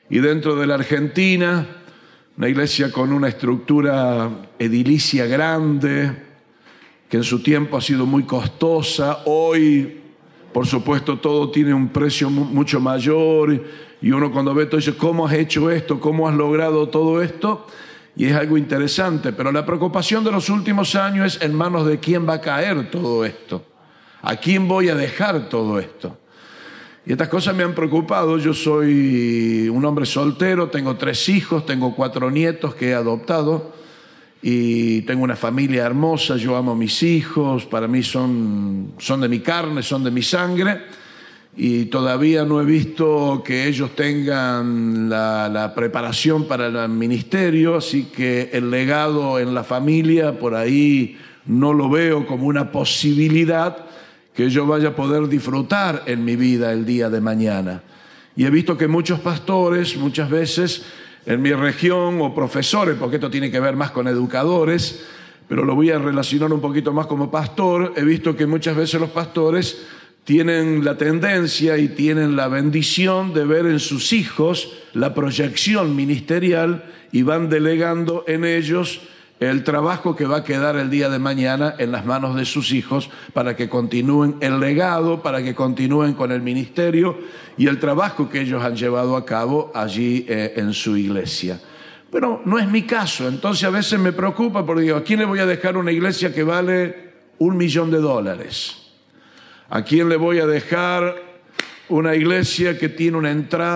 y dentro de la Argentina, una iglesia con una estructura edilicia grande, que en su tiempo ha sido muy costosa. Hoy, por supuesto, todo tiene un precio mucho mayor, y uno cuando ve todo dice, ¿cómo has hecho esto? ¿Cómo has logrado todo esto? Y es algo interesante, pero la preocupación de los últimos años es en manos de quién va a caer todo esto. ¿A quién voy a dejar todo esto? Y estas cosas me han preocupado. Yo soy un hombre soltero, tengo 3 hijos, tengo 4 nietos que he adoptado y tengo una familia hermosa. Yo amo a mis hijos, para mí son de mi carne, son de mi sangre, y todavía no he visto que ellos tengan la preparación para el ministerio, así que el legado en la familia por ahí no lo veo como una posibilidad que yo vaya a poder disfrutar en mi vida el día de mañana. Y he visto que muchos pastores, muchas veces en mi región, o profesores, porque esto tiene que ver más con educadores, pero lo voy a relacionar un poquito más como pastor, he visto que muchas veces los pastores tienen la tendencia y tienen la bendición de ver en sus hijos la proyección ministerial y van delegando en ellos el trabajo que va a quedar el día de mañana en las manos de sus hijos para que continúen el legado, para que continúen con el ministerio y el trabajo que ellos han llevado a cabo allí en su iglesia. Pero no es mi caso, entonces a veces me preocupa porque digo, ¿a quién le voy a dejar una iglesia que vale $1.000.000? ¿A quién le voy a dejar una iglesia que tiene una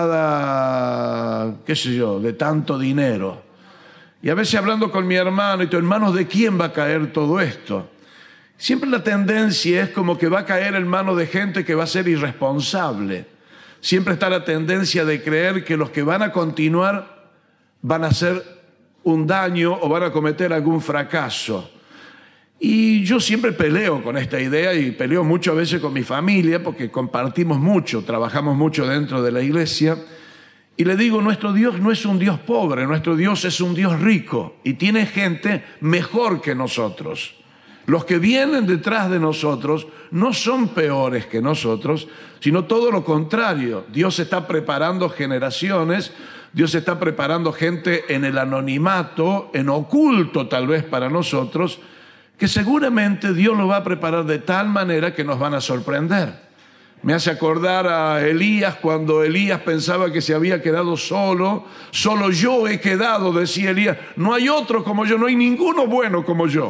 entrada, qué sé yo, de tanto dinero? Y a veces hablando con mi hermano, y ¿en manos de quién va a caer todo esto? Siempre la tendencia es como que va a caer en manos de gente que va a ser irresponsable. Siempre está la tendencia de creer que los que van a continuar van a hacer un daño o van a cometer algún fracaso. Y yo siempre peleo con esta idea y peleo mucho a veces con mi familia porque compartimos mucho, trabajamos mucho dentro de la iglesia. Y le digo, nuestro Dios no es un Dios pobre, nuestro Dios es un Dios rico y tiene gente mejor que nosotros. Los que vienen detrás de nosotros no son peores que nosotros, sino todo lo contrario. Dios está preparando generaciones, Dios está preparando gente en el anonimato, en oculto tal vez para nosotros, que seguramente Dios lo va a preparar de tal manera que nos van a sorprender. Me hace acordar a Elías cuando Elías pensaba que se había quedado solo. Solo yo he quedado, decía Elías. No hay otro como yo, no hay ninguno bueno como yo.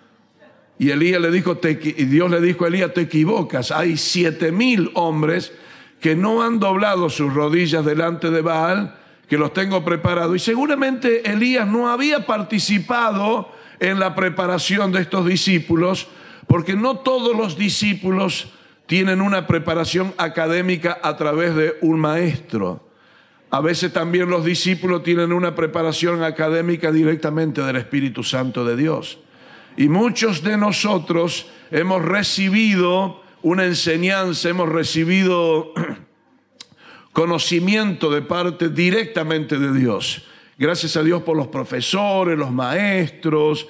Y Elías le dijo, y Dios le dijo a Elías, te equivocas. Hay 7,000 hombres que no han doblado sus rodillas delante de Baal, que los tengo preparados. Y seguramente Elías no había participado en la preparación de estos discípulos, porque no todos los discípulos tienen una preparación académica a través de un maestro. A veces también los discípulos tienen una preparación académica directamente del Espíritu Santo de Dios. Y muchos de nosotros hemos recibido una enseñanza, hemos recibido conocimiento de parte directamente de Dios. Gracias a Dios por los profesores, los maestros,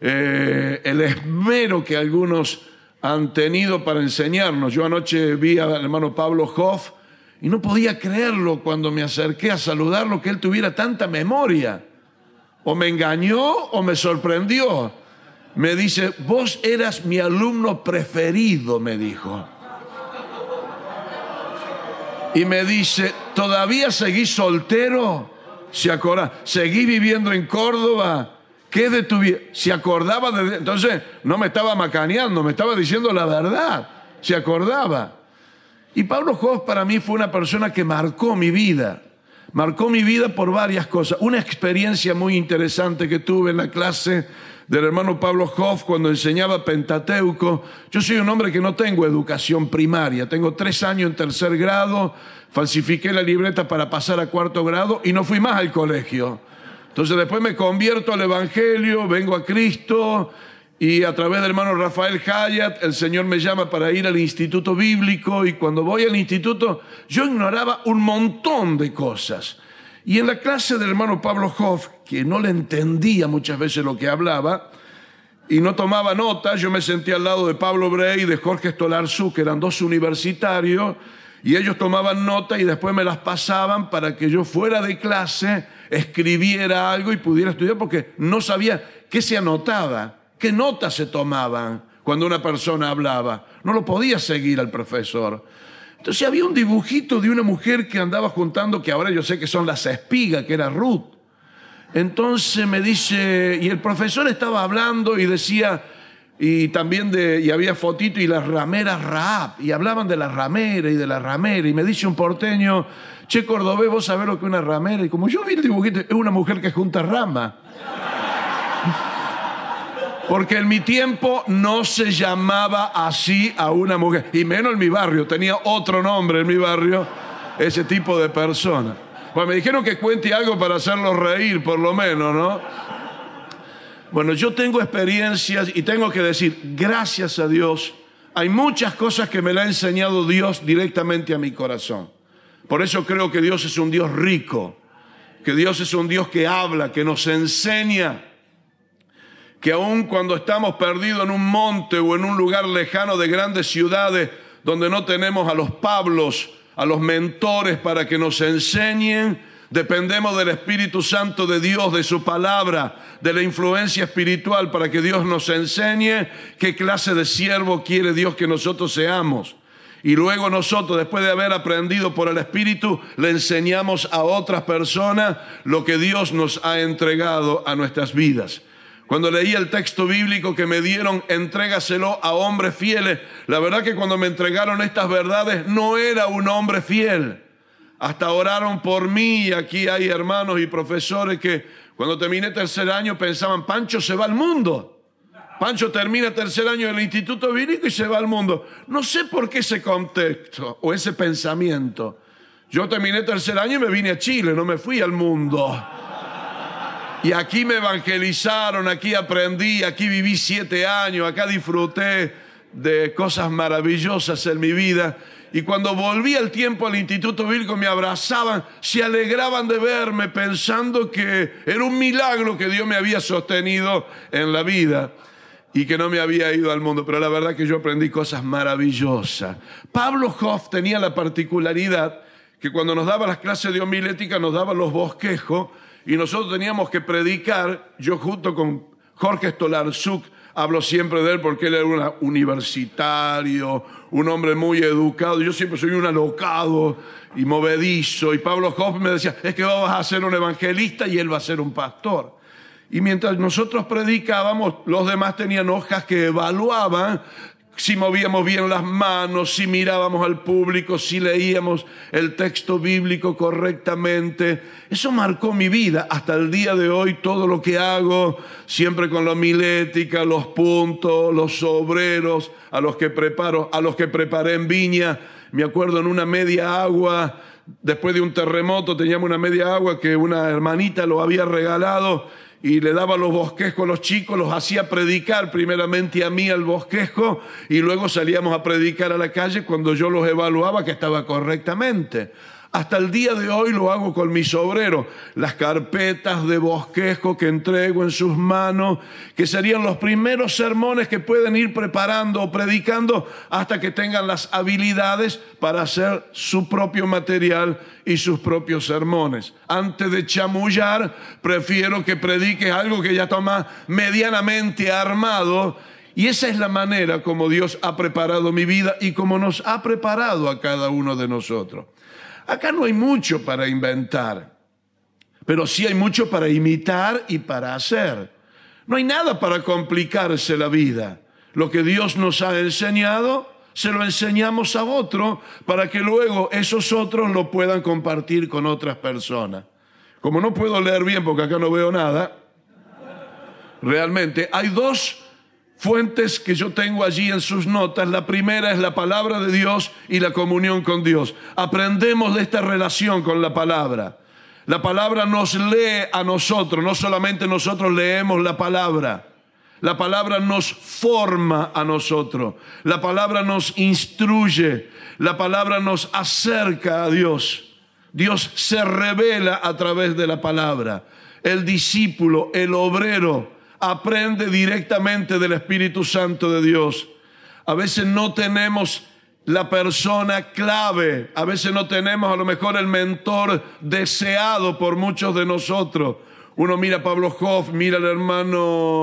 el esmero que algunos han tenido para enseñarnos. Yo anoche vi al hermano Pablo Hoff y no podía creerlo cuando me acerqué a saludarlo, que él tuviera tanta memoria. O me engañó o me sorprendió. Me dice, vos eras mi alumno preferido, me dijo. Y me dice, ¿todavía seguís soltero? ¿Se acuerda? ¿Seguís viviendo en Córdoba? ¿Qué de tu vida? Se acordaba de... Entonces no me estaba macaneando, me estaba diciendo la verdad. Se acordaba. Y Pablo Hoff para mí fue una persona que marcó mi vida. Marcó mi vida por varias cosas. Una experiencia muy interesante que tuve en la clase del hermano Pablo Hoff cuando enseñaba Pentateuco. Yo soy un hombre que no tengo educación primaria. Tengo 3 años en 3er grado, falsifiqué la libreta para pasar a 4º grado y no fui más al colegio. Entonces después me convierto al Evangelio, vengo a Cristo y a través del hermano Rafael Hayat el Señor me llama para ir al instituto bíblico, y cuando voy al instituto yo ignoraba un montón de cosas. Y en la clase del hermano Pablo Hoff, que no le entendía muchas veces lo que hablaba y no tomaba notas, yo me senté al lado de Pablo Brey y de Jorge Stolarzú, que eran 2 universitarios, Y ellos tomaban nota y después me las pasaban para que yo fuera de clase, escribiera algo y pudiera estudiar, porque no sabía qué se anotaba, qué notas se tomaban cuando una persona hablaba. No lo podía seguir al profesor. Entonces había un dibujito de una mujer que andaba juntando, que ahora yo sé que son las espigas, que era Ruth. Entonces me dice, y el profesor estaba hablando y decía, y también y había fotito y las rameras Rahab, y hablaban de la ramera y de la ramera, y me dice un porteño, che, cordobés, ¿vos sabés lo que es una ramera? Y como yo vi el dibujito, es una mujer que junta rama. Porque en mi tiempo no se llamaba así a una mujer, y menos en mi barrio, tenía otro nombre en mi barrio, ese tipo de persona. Bueno, me dijeron que cuente algo para hacerlos reír, por lo menos, ¿no? Bueno, yo tengo experiencias y tengo que decir, gracias a Dios, hay muchas cosas que me la ha enseñado Dios directamente a mi corazón. Por eso creo que Dios es un Dios rico, que Dios es un Dios que habla, que nos enseña, que aun cuando estamos perdidos en un monte o en un lugar lejano de grandes ciudades donde no tenemos a los Pablos, a los mentores para que nos enseñen, dependemos del Espíritu Santo de Dios, de su palabra, de la influencia espiritual para que Dios nos enseñe qué clase de siervo quiere Dios que nosotros seamos. Y luego nosotros, después de haber aprendido por el Espíritu, le enseñamos a otras personas lo que Dios nos ha entregado a nuestras vidas. Cuando leí el texto bíblico que me dieron, entrégaselo a hombres fieles, la verdad que cuando me entregaron estas verdades no era un hombre fiel. Hasta oraron por mí, y aquí hay hermanos y profesores que cuando terminé tercer año pensaban, Pancho se va al mundo. Pancho termina tercer año del Instituto Bíblico y se va al mundo. No sé por qué ese contexto o ese pensamiento. Yo terminé tercer año y me vine a Chile, no me fui al mundo. Y aquí me evangelizaron, aquí aprendí, aquí viví 7 años, acá disfruté de cosas maravillosas en mi vida. Y cuando volví al tiempo al Instituto Bíblico me abrazaban, se alegraban de verme pensando que era un milagro que Dios me había sostenido en la vida y que no me había ido al mundo. Pero la verdad que yo aprendí cosas maravillosas. Pablo Hoff tenía la particularidad que cuando nos daba las clases de homilética nos daba los bosquejos y nosotros teníamos que predicar. Yo junto con Jorge Stolarzuk hablo siempre de él porque él era un universitario, un hombre muy educado. Yo siempre soy un alocado y movedizo. Y Pablo Hoff me decía, es que vos vas a ser un evangelista y él va a ser un pastor. Y mientras nosotros predicábamos, los demás tenían hojas que evaluaban si movíamos bien las manos, si mirábamos al público, si leíamos el texto bíblico correctamente. Eso marcó mi vida. Hasta el día de hoy todo lo que hago, siempre con la homilética, los puntos, los obreros, a los que preparé en Viña. Me acuerdo en una media agua, después de un terremoto teníamos una media agua que una hermanita lo había regalado y le daba los bosquejos a los chicos, los hacía predicar primeramente a mí al bosquejo y luego salíamos a predicar a la calle cuando yo los evaluaba que estaba correctamente. Hasta el día de hoy lo hago con mis obreros, las carpetas de bosquejo que entrego en sus manos, que serían los primeros sermones que pueden ir preparando o predicando hasta que tengan las habilidades para hacer su propio material y sus propios sermones. Antes de chamullar, prefiero que prediques algo que ya está medianamente armado. Y esa es la manera como Dios ha preparado mi vida y como nos ha preparado a cada uno de nosotros. Acá no hay mucho para inventar, pero sí hay mucho para imitar y para hacer. No hay nada para complicarse la vida. Lo que Dios nos ha enseñado, se lo enseñamos a otro para que luego esos otros lo puedan compartir con otras personas. Como no puedo leer bien porque acá no veo nada, realmente hay 2 fuentes que yo tengo allí en sus notas. La primera es la palabra de Dios y la comunión con Dios. Aprendemos de esta relación con la palabra. La palabra nos lee a nosotros, no solamente nosotros leemos la palabra. La palabra nos forma a nosotros. La palabra nos instruye. La palabra nos acerca a Dios. Dios se revela a través de la palabra. El discípulo, el obrero, aprende directamente del Espíritu Santo de Dios. A veces no tenemos la persona clave. A veces no tenemos a lo mejor el mentor deseado por muchos de nosotros. Uno mira a Pablo Hoff, mira al hermano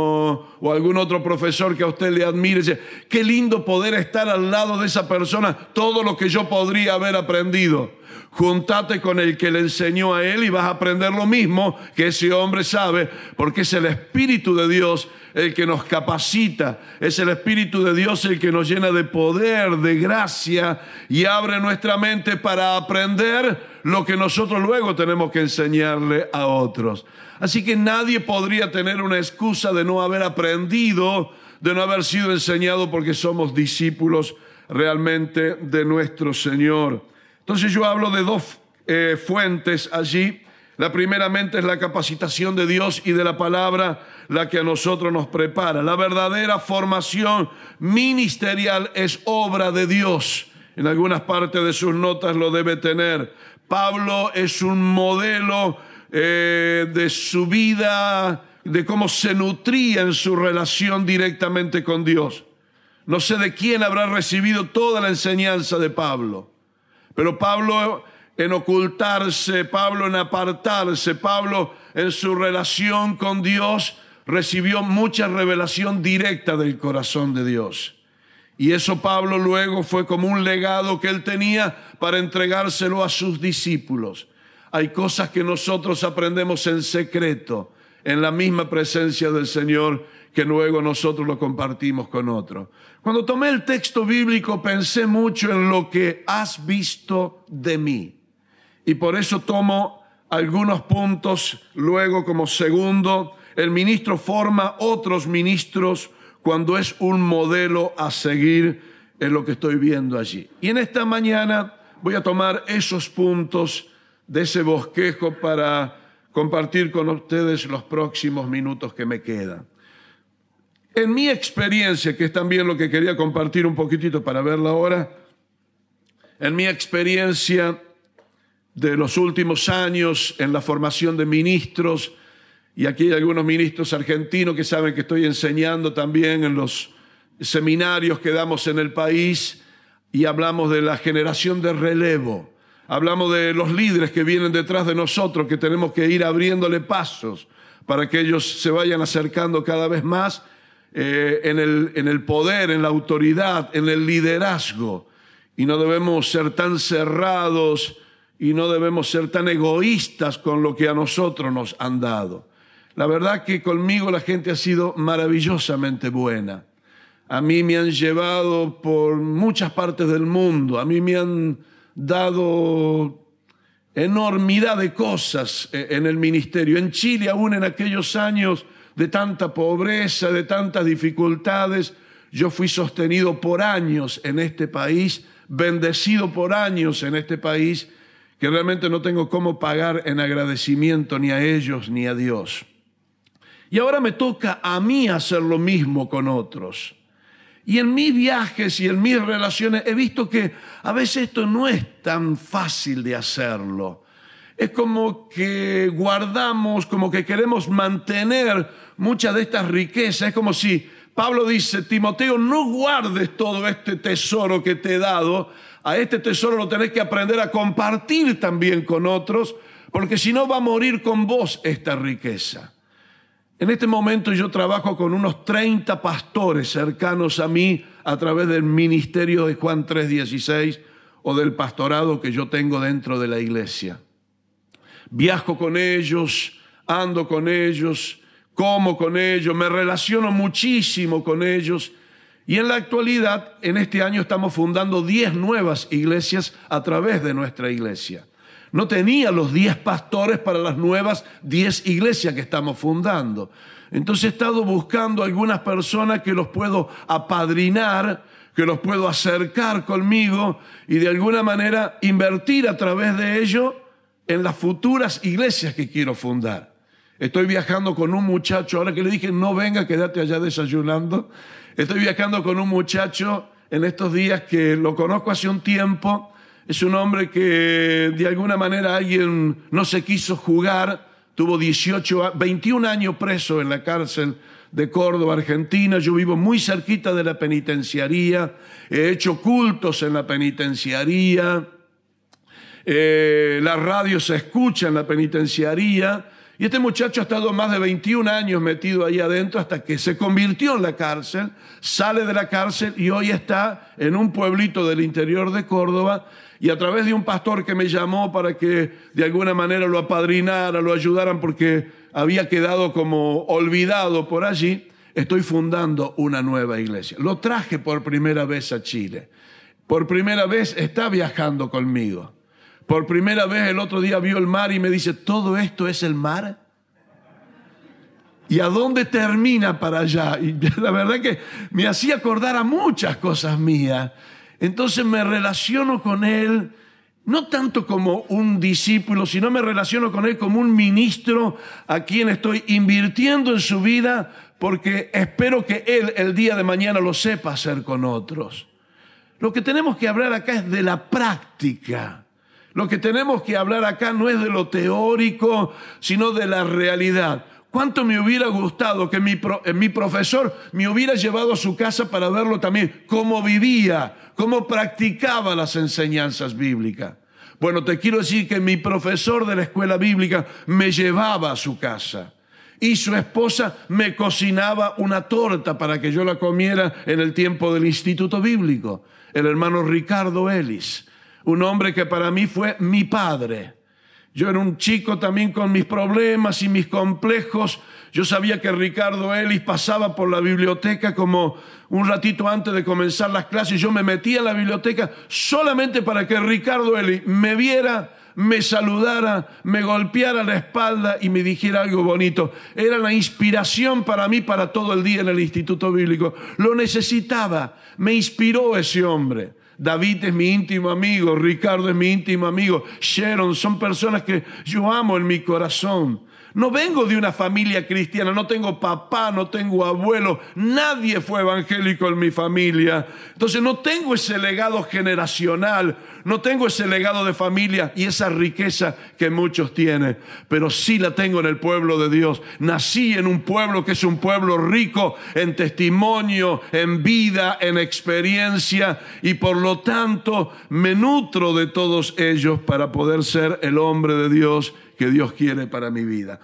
o algún otro profesor que a usted le admire y dice, qué lindo poder estar al lado de esa persona, todo lo que yo podría haber aprendido. Júntate con el que le enseñó a él y vas a aprender lo mismo que ese hombre sabe, porque es el Espíritu de Dios el que nos capacita, es el Espíritu de Dios el que nos llena de poder, de gracia y abre nuestra mente para aprender lo que nosotros luego tenemos que enseñarle a otros. Así que nadie podría tener una excusa de no haber aprendido, de no haber sido enseñado, porque somos discípulos realmente de nuestro Señor. Entonces yo hablo de dos fuentes allí. La primeramente es la capacitación de Dios y de la palabra, la que a nosotros nos prepara. La verdadera formación ministerial es obra de Dios. En algunas partes de sus notas lo debe tener. Pablo es un modelo de su vida, de cómo se nutría en su relación directamente con Dios. No sé de quién habrá recibido toda la enseñanza de Pablo, pero Pablo en ocultarse, Pablo en apartarse, Pablo en su relación con Dios recibió mucha revelación directa del corazón de Dios. Y eso Pablo luego fue como un legado que él tenía para entregárselo a sus discípulos. Hay cosas que nosotros aprendemos en secreto, en la misma presencia del Señor, que luego nosotros lo compartimos con otros. Cuando tomé el texto bíblico pensé mucho en lo que has visto de mí. Y por eso tomo algunos puntos luego como segundo. El ministro forma otros ministros cuando es un modelo a seguir en lo que estoy viendo allí. Y en esta mañana voy a tomar esos puntos de ese bosquejo para compartir con ustedes los próximos minutos que me quedan. En mi experiencia, que es también lo que quería compartir un poquitito para verla ahora, en mi experiencia de los últimos años en la formación de ministros, y aquí hay algunos ministros argentinos que saben que estoy enseñando también en los seminarios que damos en el país, y hablamos de la generación de relevo. Hablamos de los líderes que vienen detrás de nosotros, que tenemos que ir abriéndole pasos para que ellos se vayan acercando cada vez más en el poder, en la autoridad, en el liderazgo. Y no debemos ser tan cerrados y no debemos ser tan egoístas con lo que a nosotros nos han dado. La verdad que conmigo la gente ha sido maravillosamente buena. A mí me han llevado por muchas partes del mundo, a mí me han dado enormidad de cosas en el ministerio. En Chile, aún en aquellos años de tanta pobreza, de tantas dificultades, yo fui sostenido por años en este país, bendecido por años en este país, que realmente no tengo cómo pagar en agradecimiento ni a ellos ni a Dios. Y ahora me toca a mí hacer lo mismo con otros. Y en mis viajes y en mis relaciones he visto que a veces esto no es tan fácil de hacerlo. Es como que guardamos, como que queremos mantener muchas de estas riquezas. Es como si Pablo dice, Timoteo, no guardes todo este tesoro que te he dado. A este tesoro lo tenés que aprender a compartir también con otros, porque si no va a morir con vos esta riqueza. En este momento yo trabajo con unos 30 pastores cercanos a mí a través del ministerio de Juan 3:16 o del pastorado que yo tengo dentro de la iglesia. Viajo con ellos, ando con ellos, como con ellos, me relaciono muchísimo con ellos. Y en la actualidad, en este año estamos fundando 10 nuevas iglesias a través de nuestra iglesia. No tenía los 10 pastores para las nuevas 10 iglesias que estamos fundando. Entonces he estado buscando algunas personas que los puedo apadrinar, que los puedo acercar conmigo y de alguna manera invertir a través de ello en las futuras iglesias que quiero fundar. Estoy viajando con un muchacho, ahora que le dije no venga, quédate allá desayunando. Estoy viajando con un muchacho en estos días que lo conozco hace un tiempo. Es un hombre que de alguna manera alguien no se quiso jugar tuvo 21 años preso en la cárcel de Córdoba, Argentina. Yo vivo muy cerquita de la penitenciaría, he hecho cultos en la penitenciaría, la radio se escucha en la penitenciaría, y este muchacho ha estado más de 21 años metido ahí adentro hasta que se convirtió en la cárcel, sale de la cárcel y hoy está en un pueblito del interior de Córdoba, y a través de un pastor que me llamó para que de alguna manera lo apadrinara, lo ayudaran porque había quedado como olvidado por allí, estoy fundando una nueva iglesia. Lo traje por primera vez a Chile. Por primera vez está viajando conmigo. Por primera vez el otro día vio el mar y me dice, ¿todo esto es el mar? ¿Y a dónde termina para allá? Y la verdad que me hacía acordar a muchas cosas mías. Entonces me relaciono con él, no tanto como un discípulo, sino me relaciono con él como un ministro a quien estoy invirtiendo en su vida, porque espero que él el día de mañana lo sepa hacer con otros. Lo que tenemos que hablar acá es de la práctica. Lo que tenemos que hablar acá no es de lo teórico, sino de la realidad. ¿Cuánto me hubiera gustado que mi profesor me hubiera llevado a su casa para verlo también cómo vivía, cómo practicaba las enseñanzas bíblicas? Bueno, te quiero decir que mi profesor de la escuela bíblica me llevaba a su casa y su esposa me cocinaba una torta para que yo la comiera en el tiempo del instituto bíblico. El hermano Ricardo Ellis, un hombre que para mí fue mi padre. Yo era un chico también con mis problemas y mis complejos. Yo sabía que Ricardo Ellis pasaba por la biblioteca como un ratito antes de comenzar las clases. Yo me metía en la biblioteca solamente para que Ricardo Ellis me viera, me saludara, me golpeara la espalda y me dijera algo bonito. Era la inspiración para mí para todo el día en el Instituto Bíblico. Lo necesitaba, me inspiró ese hombre. David es mi íntimo amigo, Ricardo es mi íntimo amigo, Sharon, son personas que yo amo en mi corazón. No vengo de una familia cristiana, no tengo papá, no tengo abuelo, nadie fue evangélico en mi familia. Entonces no tengo ese legado generacional, no tengo ese legado de familia y esa riqueza que muchos tienen, pero sí la tengo en el pueblo de Dios. Nací en un pueblo que es un pueblo rico en testimonio, en vida, en experiencia, y por lo tanto me nutro de todos ellos para poder ser el hombre de Dios que Dios quiere para mi vida.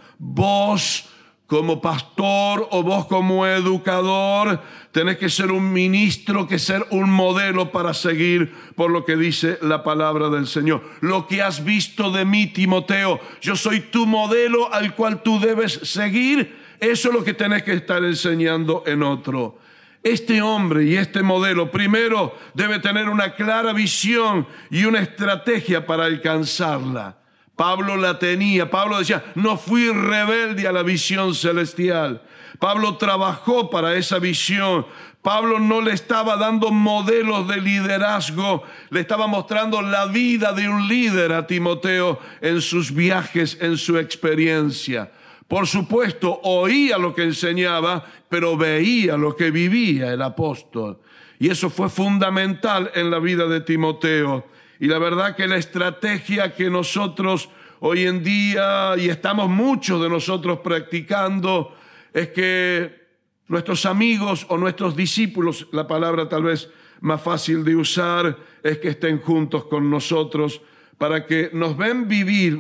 Vos como pastor o vos como educador tenés que ser un ministro, que ser un modelo para seguir por lo que dice la palabra del Señor. Lo que has visto de mí, Timoteo, yo soy tu modelo al cual tú debes seguir. Eso es lo que tenés que estar enseñando en otro. Este hombre y este modelo primero debe tener una clara visión y una estrategia para alcanzarla. Pablo la tenía. Pablo decía, no fui rebelde a la visión celestial. Pablo trabajó para esa visión. Pablo no le estaba dando modelos de liderazgo, le estaba mostrando la vida de un líder a Timoteo en sus viajes, en su experiencia. Por supuesto, oía lo que enseñaba, pero veía lo que vivía el apóstol. Y eso fue fundamental en la vida de Timoteo. Y la verdad que la estrategia que nosotros hoy en día, y estamos muchos de nosotros practicando, es que nuestros amigos o nuestros discípulos, la palabra tal vez más fácil de usar, es que estén juntos con nosotros para que nos vean vivir,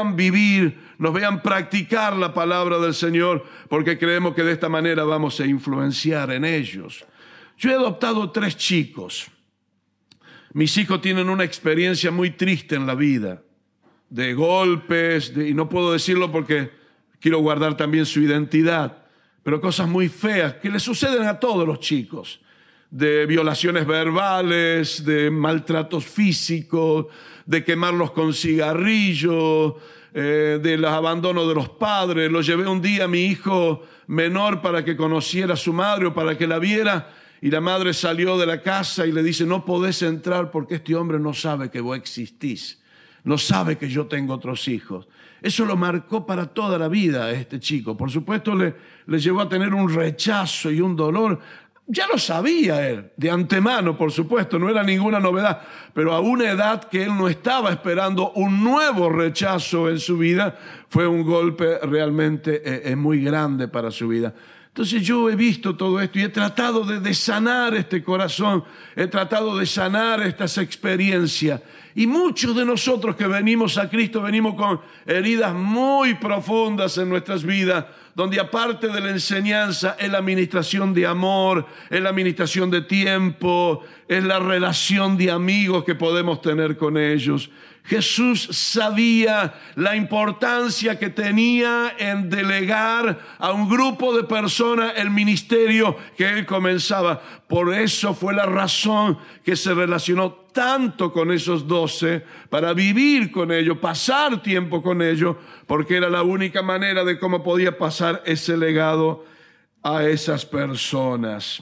nos vean practicar la palabra del Señor, porque creemos que de esta manera vamos a influenciar en ellos. Yo he adoptado 3 chicos. Mis hijos tienen una experiencia muy triste en la vida, de golpes, y no puedo decirlo porque quiero guardar también su identidad, pero cosas muy feas que le suceden a todos los chicos, de violaciones verbales, de maltratos físicos, de quemarlos con cigarrillos, del abandono de los padres. Lo llevé un día a mi hijo menor para que conociera a su madre o para que la viera, y la madre salió de la casa y le dice, no podés entrar porque este hombre no sabe que vos existís, no sabe que yo tengo otros hijos. Eso lo marcó para toda la vida a este chico. Por supuesto le llevó a tener un rechazo y un dolor Ya lo sabía él, de antemano, por supuesto, no era ninguna novedad, pero a una edad que él no estaba esperando un nuevo rechazo en su vida, fue un golpe realmente muy grande para su vida. Entonces yo he visto todo esto y he tratado de sanar este corazón, he tratado de sanar estas experiencias. Y muchos de nosotros que venimos a Cristo venimos con heridas muy profundas en nuestras vidas, donde aparte de la enseñanza es la administración de amor, es la administración de tiempo, es la relación de amigos que podemos tener con ellos. Jesús sabía la importancia que tenía en delegar a un grupo de personas el ministerio que él comenzaba. Por eso fue la razón que se relacionó tanto con esos 12, para vivir con ellos, pasar tiempo con ellos, porque era la única manera de cómo podía pasar ese legado a esas personas.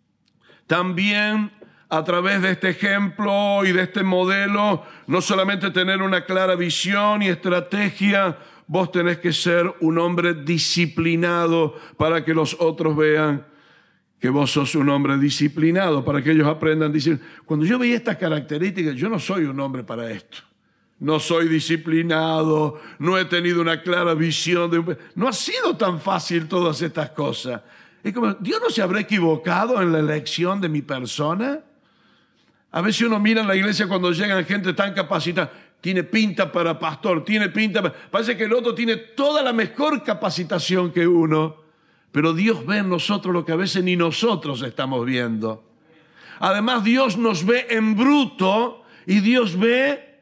También a través de este ejemplo y de este modelo, no solamente tener una clara visión y estrategia, vos tenés que ser un hombre disciplinado para que los otros vean que vos sos un hombre disciplinado, para que ellos aprendan a decir, cuando yo veía estas características, yo no soy un hombre para esto. No soy disciplinado, no he tenido una clara visión. No ha sido tan fácil todas estas cosas. Es como, ¿Dios no se habrá equivocado en la elección de mi persona? A veces uno mira en la iglesia cuando llegan gente tan capacitada, tiene pinta para pastor, parece que el otro tiene toda la mejor capacitación que uno, pero Dios ve en nosotros lo que a veces ni nosotros estamos viendo. Además, Dios nos ve en bruto y Dios ve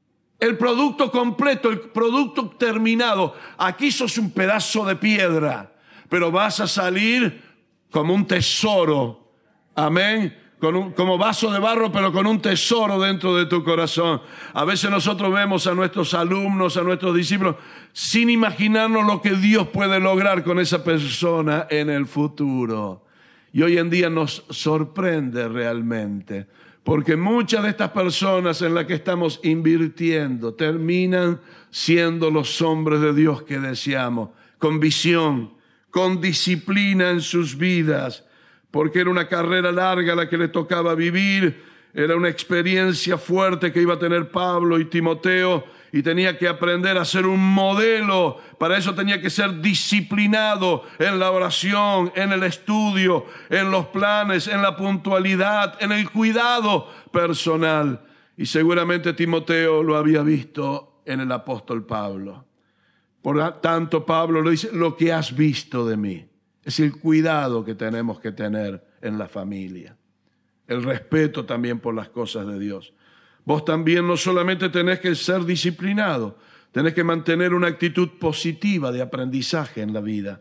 el producto completo, el producto terminado. Aquí sos un pedazo de piedra, pero vas a salir como un tesoro. Amén. Como vaso de barro, pero con un tesoro dentro de tu corazón. A veces nosotros vemos a nuestros alumnos, a nuestros discípulos, sin imaginarnos lo que Dios puede lograr con esa persona en el futuro. Y hoy en día nos sorprende realmente, porque muchas de estas personas en las que estamos invirtiendo terminan siendo los hombres de Dios que deseamos, con visión, con disciplina en sus vidas, porque era una carrera larga la que le tocaba vivir, era una experiencia fuerte que iba a tener Pablo y Timoteo, y tenía que aprender a ser un modelo. Para eso tenía que ser disciplinado en la oración, en el estudio, en los planes, en la puntualidad, en el cuidado personal. Y seguramente Timoteo lo había visto en el apóstol Pablo. Por tanto, Pablo le dice, lo que has visto de mí. Es el cuidado que tenemos que tener en la familia. El respeto también por las cosas de Dios. Vos también no solamente tenés que ser disciplinado, tenés que mantener una actitud positiva de aprendizaje en la vida.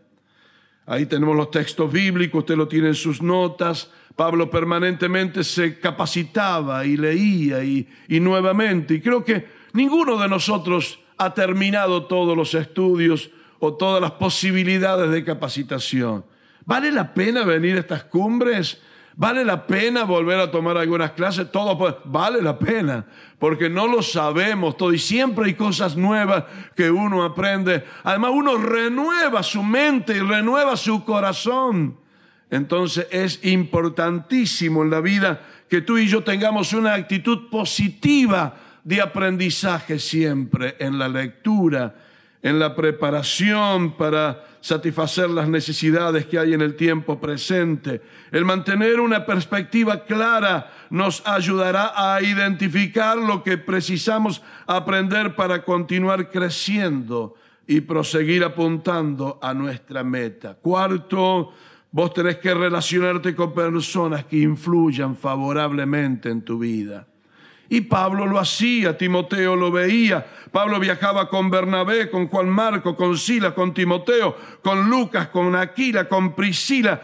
Ahí tenemos los textos bíblicos, usted lo tiene en sus notas. Pablo permanentemente se capacitaba y leía y nuevamente. Y creo que ninguno de nosotros ha terminado todos los estudios o todas las posibilidades de capacitación. ¿Vale la pena venir a estas cumbres? ¿Vale la pena volver a tomar algunas clases? Vale la pena, porque no lo sabemos todo y siempre hay cosas nuevas que uno aprende. Además, uno renueva su mente y renueva su corazón. Entonces, es importantísimo en la vida que tú y yo tengamos una actitud positiva de aprendizaje siempre en la lectura, en la preparación para satisfacer las necesidades que hay en el tiempo presente. El mantener una perspectiva clara nos ayudará a identificar lo que precisamos aprender para continuar creciendo y proseguir apuntando a nuestra meta. Cuarto, vos tenés que relacionarte con personas que influyan favorablemente en tu vida. Y Pablo lo hacía, Timoteo lo veía. Pablo viajaba con Bernabé, con Juan Marco, con Silas, con Timoteo, con Lucas, con Aquila, con Priscila.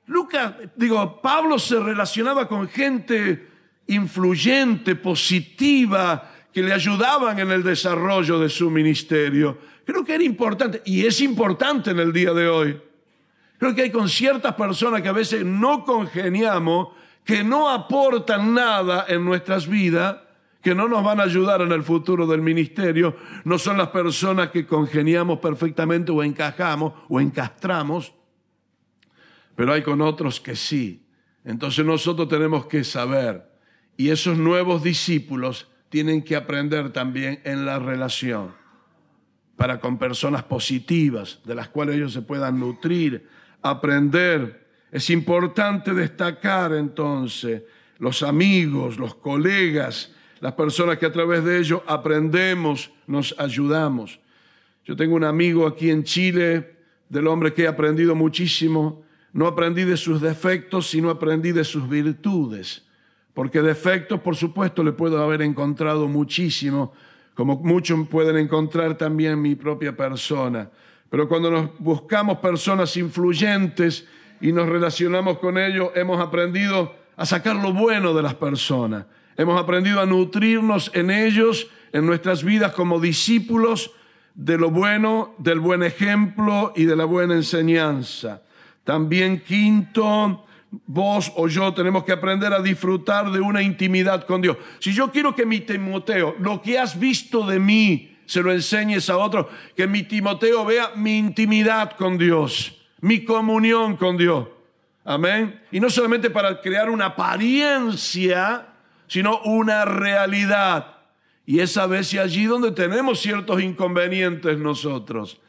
Pablo se relacionaba con gente influyente, positiva, que le ayudaban en el desarrollo de su ministerio. Creo que era importante, y es importante en el día de hoy. Creo que hay con ciertas personas que a veces no congeniamos, que no aportan nada en nuestras vidas, que no nos van a ayudar en el futuro del ministerio. No son las personas que congeniamos perfectamente o encajamos o encastramos, pero hay con otros que sí. Entonces nosotros tenemos que saber, y esos nuevos discípulos tienen que aprender también en la relación para con personas positivas, de las cuales ellos se puedan nutrir, aprender. Es importante destacar entonces los amigos, los colegas, las personas que a través de ellos aprendemos, nos ayudamos. Yo tengo un amigo aquí en Chile, del hombre que he aprendido muchísimo. No aprendí de sus defectos, sino aprendí de sus virtudes. Porque defectos, por supuesto, le puedo haber encontrado muchísimo, como muchos pueden encontrar también en mi propia persona. Pero cuando nos buscamos personas influyentes y nos relacionamos con ellos, hemos aprendido a sacar lo bueno de las personas. Hemos aprendido a nutrirnos en ellos, en nuestras vidas como discípulos, de lo bueno, del buen ejemplo y de la buena enseñanza. También quinto, vos o yo tenemos que aprender a disfrutar de una intimidad con Dios. Si yo quiero que mi Timoteo, lo que has visto de mí, se lo enseñes a otro, que mi Timoteo vea mi intimidad con Dios, mi comunión con Dios. Amén. Y no solamente para crear una apariencia, sino una realidad. Y es a veces allí donde tenemos ciertos inconvenientes nosotros.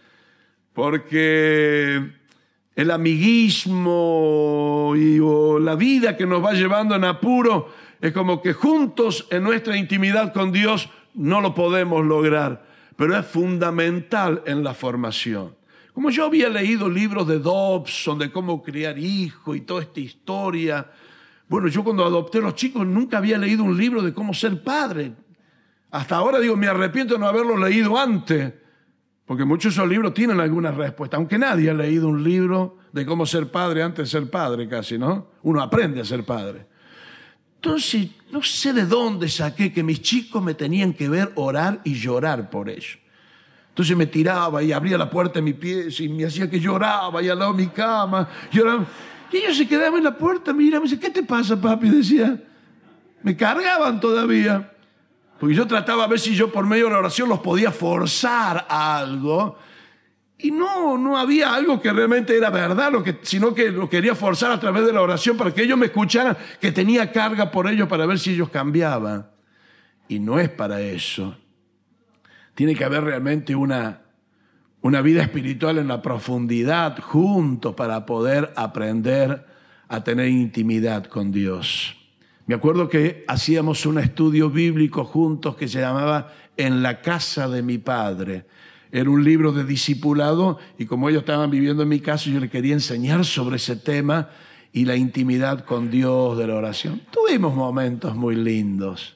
Porque el amiguismo o la vida que nos va llevando en apuro es como que juntos en nuestra intimidad con Dios no lo podemos lograr. Pero es fundamental en la formación. Como yo había leído libros de Dobson, de cómo criar hijos y toda esta historia. Bueno, yo cuando adopté a los chicos nunca había leído un libro de cómo ser padre. Hasta ahora digo, me arrepiento de no haberlo leído antes, porque muchos de esos libros tienen alguna respuesta, aunque nadie ha leído un libro de cómo ser padre antes de ser padre casi, ¿no? Uno aprende a ser padre. Entonces, no sé de dónde saqué que mis chicos me tenían que ver orar y llorar por ellos. Entonces me tiraba y abría la puerta de mi pie y me hacía que lloraba y al lado de mi cama, lloraba. Y ellos se quedaban en la puerta, miraban y me decían, ¿qué te pasa, papi? Decía, me cargaban todavía. Porque yo trataba a ver si yo por medio de la oración los podía forzar a algo. Y no había algo que realmente era verdad, sino que lo quería forzar a través de la oración para que ellos me escucharan, que tenía carga por ellos para ver si ellos cambiaban. Y no es para eso. Tiene que haber realmente una vida espiritual en la profundidad juntos para poder aprender a tener intimidad con Dios. Me acuerdo que hacíamos un estudio bíblico juntos que se llamaba En la casa de mi padre. Era un libro de discipulado y como ellos estaban viviendo en mi casa, yo les quería enseñar sobre ese tema y la intimidad con Dios de la oración. Tuvimos momentos muy lindos,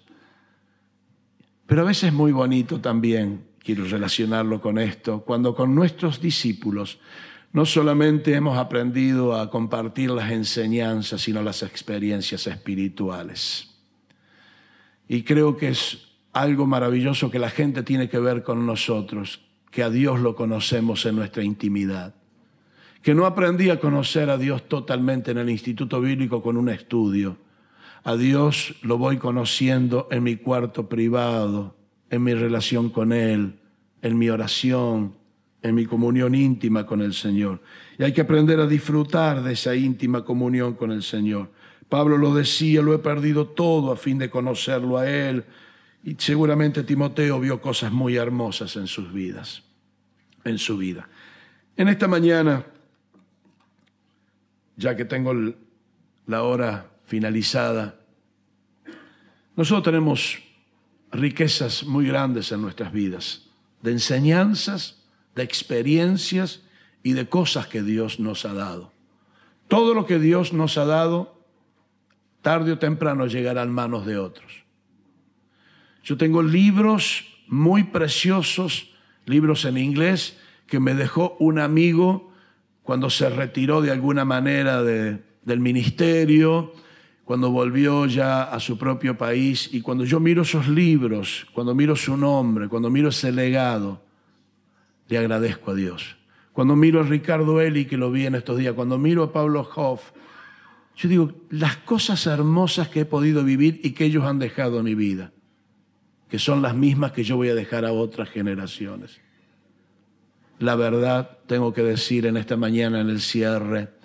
pero a veces muy bonito también, quiero relacionarlo con esto, cuando con nuestros discípulos no solamente hemos aprendido a compartir las enseñanzas, sino las experiencias espirituales. Y creo que es algo maravilloso que la gente tiene que ver con nosotros, que a Dios lo conocemos en nuestra intimidad. Que no aprendí a conocer a Dios totalmente en el Instituto Bíblico con un estudio. A Dios lo voy conociendo en mi cuarto privado, en mi relación con Él, en mi oración, en mi comunión íntima con el Señor. Y hay que aprender a disfrutar de esa íntima comunión con el Señor. Pablo lo decía, lo he perdido todo a fin de conocerlo a Él. Y seguramente Timoteo vio cosas muy hermosas en sus vidas, en su vida. En esta mañana, ya que tengo la hora finalizada, nosotros tenemos riquezas muy grandes en nuestras vidas, de enseñanzas, de experiencias y de cosas que Dios nos ha dado. Todo lo que Dios nos ha dado, tarde o temprano llegará en manos de otros. Yo tengo libros muy preciosos, libros en inglés, que me dejó un amigo cuando se retiró de alguna manera del ministerio, cuando volvió ya a su propio país. Y cuando yo miro esos libros, cuando miro su nombre, cuando miro ese legado, le agradezco a Dios. Cuando miro a Ricardo Eli, que lo vi en estos días, cuando miro a Pablo Hoff, yo digo, las cosas hermosas que he podido vivir y que ellos han dejado en mi vida, que son las mismas que yo voy a dejar a otras generaciones. La verdad, tengo que decir en esta mañana, en el cierre,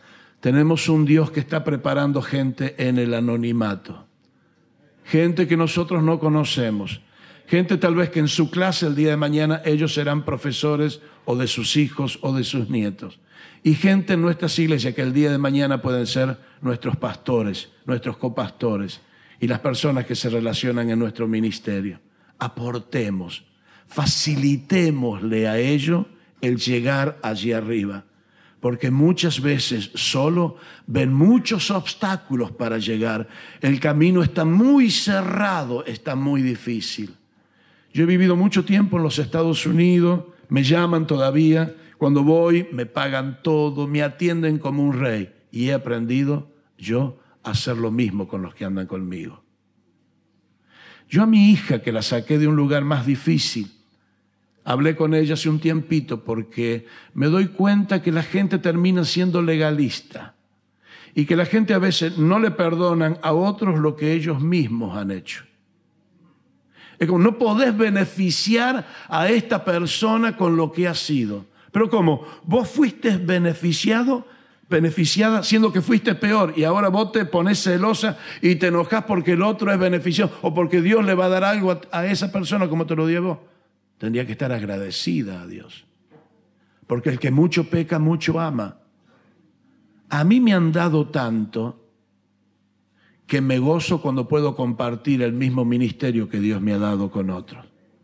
Tenemos un Dios que está preparando gente en el anonimato. Gente que nosotros no conocemos. Gente tal vez que en su clase el día de mañana ellos serán profesores o de sus hijos o de sus nietos. Y gente en nuestras iglesias que el día de mañana pueden ser nuestros pastores, nuestros copastores y las personas que se relacionan en nuestro ministerio. Aportemos, facilitémosle a ellos el llegar allí arriba. Porque muchas veces solo ven muchos obstáculos para llegar. El camino está muy cerrado, está muy difícil. Yo he vivido mucho tiempo en los Estados Unidos, me llaman todavía. Cuando voy me pagan todo, me atienden como un rey. Y he aprendido yo a hacer lo mismo con los que andan conmigo. Yo a mi hija, que la saqué de un lugar más difícil, hablé con ella hace un tiempito porque me doy cuenta que la gente termina siendo legalista y que la gente a veces no le perdonan a otros lo que ellos mismos han hecho. Es como, no podés beneficiar a esta persona con lo que ha sido. Pero ¿cómo? Vos fuiste beneficiada siendo que fuiste peor y ahora vos te pones celosa y te enojás porque el otro es beneficiado o porque Dios le va a dar algo a esa persona como te lo dio vos. Tendría que estar agradecida a Dios. Porque el que mucho peca, mucho ama. A mí me han dado tanto que me gozo cuando puedo compartir el mismo ministerio que Dios me ha dado con otros.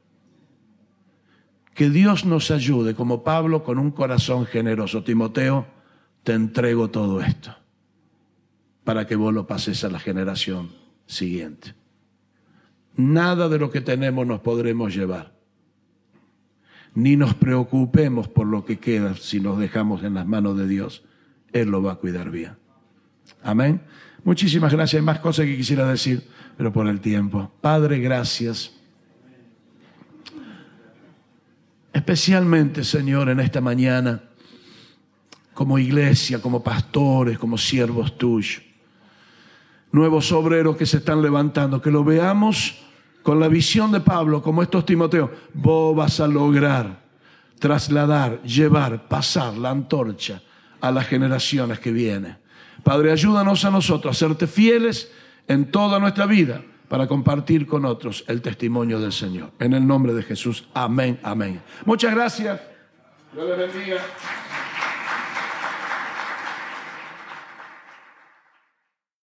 Que Dios nos ayude, como Pablo, con un corazón generoso. Timoteo, te entrego todo esto para que vos lo pases a la generación siguiente. Nada de lo que tenemos nos podremos llevar. Ni nos preocupemos por lo que queda si nos dejamos en las manos de Dios. Él lo va a cuidar bien. Amén. Muchísimas gracias. Hay más cosas que quisiera decir, pero por el tiempo. Padre, gracias. Especialmente, Señor, en esta mañana, como iglesia, como pastores, como siervos tuyos. Nuevos obreros que se están levantando, que lo veamos con la visión de Pablo, como estos Timoteos. Vos vas a lograr trasladar, llevar, pasar la antorcha a las generaciones que vienen. Padre, ayúdanos a nosotros a serte fieles en toda nuestra vida para compartir con otros el testimonio del Señor. En el nombre de Jesús. Amén, amén. Muchas gracias. Dios les bendiga.